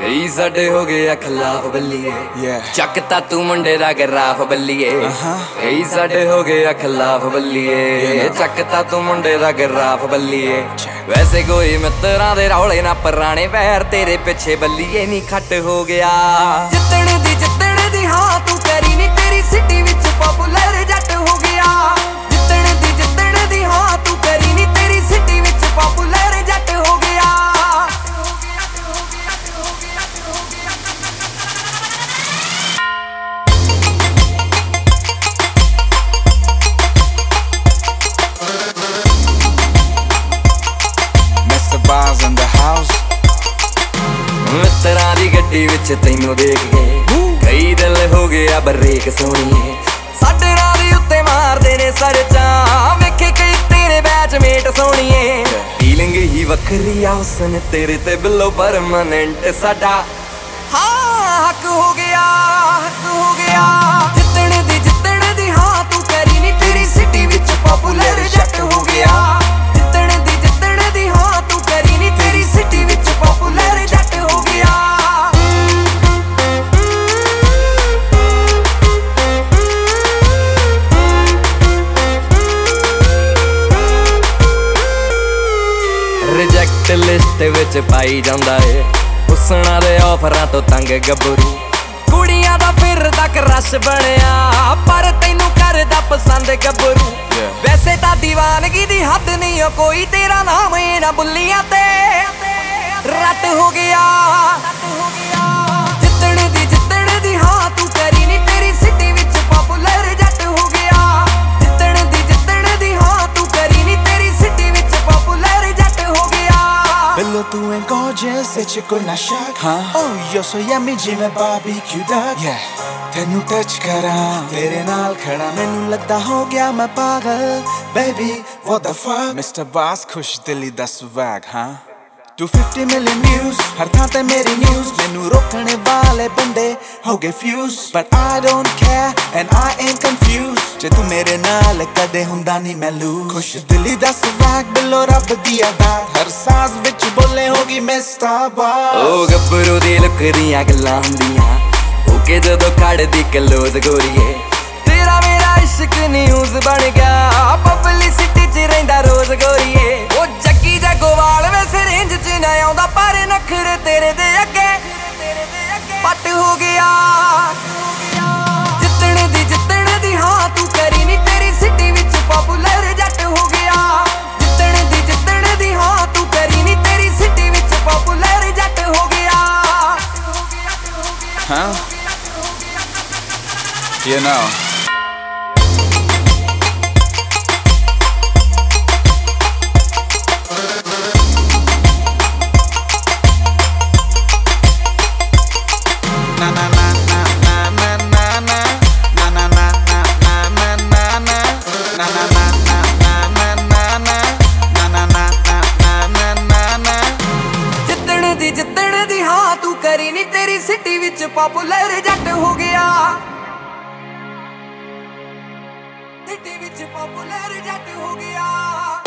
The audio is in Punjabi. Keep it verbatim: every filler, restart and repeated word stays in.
ਕਈ ਸਾਡੇ ਹੋ ਗਏ ਆ ਖਿਲਾਫ ਬੱਲੀਏ ਚੱਕਤਾ ਤੂੰ ਮੁੰਡੇ ਦਾ ਗਰਾਫ ਬੱਲੀਏ ਕਈ ਸਾਡੇ ਹੋ ਗਏ ਆ ਖਿਲਾਫ ਬੱਲੀਏ ਚੱਕਤਾ ਤੂੰ ਮੁੰਡੇ ਦਾ ਗਰਾਫ ਬੱਲੀਏ ਵੈਸੇ ਕੋਈ ਮਿੱਤਰਾਂ ਦੇ ਰੌਲੇ ਨਾ ਪੁਰਾਣੇ ਪੈਰ ਤੇਰੇ ਪਿੱਛੇ ਬੱਲੀਏ ਨਹੀਂ ਖੱਟ ਹੋ ਗਿਆ ਜਿੱਤਣ ਦੀ ਜਿੱਤਣ ਦੀ ਹਾਂ ਤੂੰ ਕਰੀ ਨੀ ਤੇਰੀ ਸਿਟੀ ਵਿੱਚ ਪਪੂਲਰ ਜੱਟ ਹੋ ਗਿਆ ਜਿੱਤਣ ਦੀ ਜਿੱਤਣ ਦੀ ਹਾਂ ਤੂੰ ਕਰੀ ਨੀ ਤੇਰੀ ਸਿਟੀ ਵਿੱਚ ਪਪੂਲਰ ਜੱਟ ਹੋ ਗਿਆ ਮਿੱਤਰਾਂ ਦੀ ਗੱਡੀ ਵਿੱਚ ਤੈਨੂੰ ਦੇਖ ਕੇ ਕਈ ਦਿਲ ਹੋ ਗਿਆ ਬਰੇਕ ਸੋਹਣੀਏ ਸਾਡੇ ਨਾਲ ਦੀ ਉੱਤੇ ਮਾਰਦੇ ਨੇ ਸਰਚਾਂ ਵੇਖੇ ਕਈ ਤੇਰੇ ਬੈਚਮੇਟ ਸੋਹਣੀਏ ਫੀਲਿੰਗ ਹੀ ਵੱਖਰੀ ਆ ਉਸਨੇ ਤੇਰੇ ਤੇ ਬਿੱਲੋ ਪਰਮਾਨੈਂਟ ਸਾਡਾ ਹਾਂ ਹੱਕ ਹੋ ਗਿਆ ਹੱਕ ਹੋ ਗਿਆ ਜਿੱਤਣ ਦੀ ਜਿੱਤਣ ਦੀ ਹਾਂ ਤੂੰ ਕਰੀ ਨੀ ਤੇਰੀ ਸਿਟੀ ਵਿੱਚ ਪਪੂਲਰ ਜੱਟ ਹੋ ਗਿਆ ਜਿੱਤਣ ਦੀ ਜਿੱਤਣ ਦੀ ਹਾਂ ਤੂੰ ਕਰੀ ਨੀ ਤੇਰੀ ਸਿਟੀ ਵਿੱਚ ਪਪੂਲਰ ਜੱਟ ਹੋ ਗਿਆ ਰਿਜੈਕਟ ਲਿਸਟ ਵਿੱਚ ਪਾਈ ਜਾਂਦਾ ਏ ਹੁਸਨਾਂ ਦੇ ਆਫਰਾਂ ਤੋਂ ਤੰਗ ਗੱਭਰੂ ਕੁੜੀਆਂ ਦਾ ਫਿਰਦਾ ਕਰਸ਼ ਬਣਿਆ ਪਰ ਤੈਨੂੰ ਕਰਦਾ ਪਸੰਦ ਗੱਭਰੂ ਵੈਸੇ ਤਾਂ ਦੀਵਾਨਗੀ ਦੀ ਹੱਦ ਨਹੀਂ ਓ ਕੋਈ ਤੇਰਾ ਨਾਮ ਏ ਨਾ ਬੁੱਲੀਆਂ ਤੇ ਰੱਟ ਹੋ ਗਿਆ ਜਿੱਤਣ ਦੀ ਜਿੱਤਣ ਦੀ ਹਾਂ ਤੂੰ ਕਰੀ ਨੀ ਤੇਰੀ ਸਿਟੀ ਵਿੱਚ ਪਪੂਲਰ ਜੱਟ ਹੋ ਗਿਆ ਜਿੱਤਣ ਦੀ ਜਿੱਤਣ ਦੀ ਹਾਂ ਤੂੰ ਕਰੀ ਨੀ ਤੇਰੀ ਸਿਟੀ ਵਿੱਚ ਪਪੂਲਰ ਜੱਟ ਹੋ ਗਿਆ Bello tu è gorgeous e c'è con la shock huh? Oh io so yummy ਜਿਵੇਂ barbecue duck yeah ਤੈਨੂੰ ਟੱਚ ਕਰਾਂ ਤੇਰੇ ਨਾਲ ਖੜਾ ਮੈਨੂੰ ਲੱਗਦਾ ਹੋ ਗਿਆ ਮੈਂ ਪਾਗਲ baby what the fuck mister boss ਖੁਸ਼ ਦਿਲੀ ਦਾ swag ਹਾਂ two hundred fifty million views ਹਰ ਥਾਂ ਤੇ ਮੇਰੀ news ਮੈਨੂੰ ਰੋਕਣੇ ਵਾਲੇ ਬੰਦੇ ਹੋ ਗਏ fuse but I don't care and I ain't confused ਜੇ ਤੂੰ ਮੇਰੇ ਨਾਲ ਕਦੇ ਹੁੰਦਾ ਨਹੀਂ ਮੈਂ lose ਖੁਸ਼ ਦਿਲੀ ਦਾ swag ਬਿੱਲੋ ਰੱਬ ਦੀ ਅਦਾਤ ਹਰ ਸਾਜ਼ ਵਿੱਚ ਬੋਲੇ ਹੋਗੀ ਮਿਸਟਰ ਬਾਸ ਓ ਗੱਭਰੂ ਦੀ ਲੁਕਰੀਆਂ ਗੱਲਾਂ ਹੁੰਦੀਆਂ ਉਹ ਕਿ ਜਦੋਂ ਖੜਦੀ ਕਲੋਜ਼ ਗੋਰੀਏ ਤੇਰਾ ਮੇਰਾ ਇਸ਼ਕ ਨਿਊਜ਼ ਬਣ ਗਿਆ ਪਬਲਿਸਿਟੀ 'ਚ ਰਹਿੰਦਾ ਰੋਜ਼ ਗੋਰੀਏ ਉਹ ਜੱਗੀ ਜਗੋਵਾਲ ਵੈਸੇ ਰੇਂਜ 'ਚ ਨਾ ਆਉਂਦਾ ਪਰ ਨਖਰੇ ਤੇਰੇ ਦੇ ਅੱਗੇ ਪੱਟ ਹੋ ਗਿਆ ਜਿੱਤਣ ਦੀ ਜਿੱਤਣ ਦੀ ਹਾਂ ਤੂੰ ਕਰੀ ਨੀ ਤੇਰੀ ਸਿਟੀ ਵਿੱਚ ਪਪੂਲਰ ਜੱਟ ਹੋ ਗਿਆ ਜਿੱਤਣ ਦੀ ਜਿੱਤਣ ਦੀ ਹਾਂ ਤੂੰ ਕਰੀ ਨੀ ਤੇਰੀ ਸਿਟੀ ਵਿੱਚ ਪਪੂਲਰ ਜੱਟ ਹੋ ਗਿਆ ਹਾਂ you know ਜਿੱਤਣ ਦੀ ਹਾਂ ਤੂੰ ਕਰੀ ਨੀ ਤੇਰੀ ਸਿਟੀ ਵਿੱਚ ਪਪੂਲਰ ਜੱਟ ਹੋ ਗਿਆ ਸਿਟੀ ਵਿੱਚ ਪਪੂਲਰ ਜੱਟ ਹੋ ਗਿਆ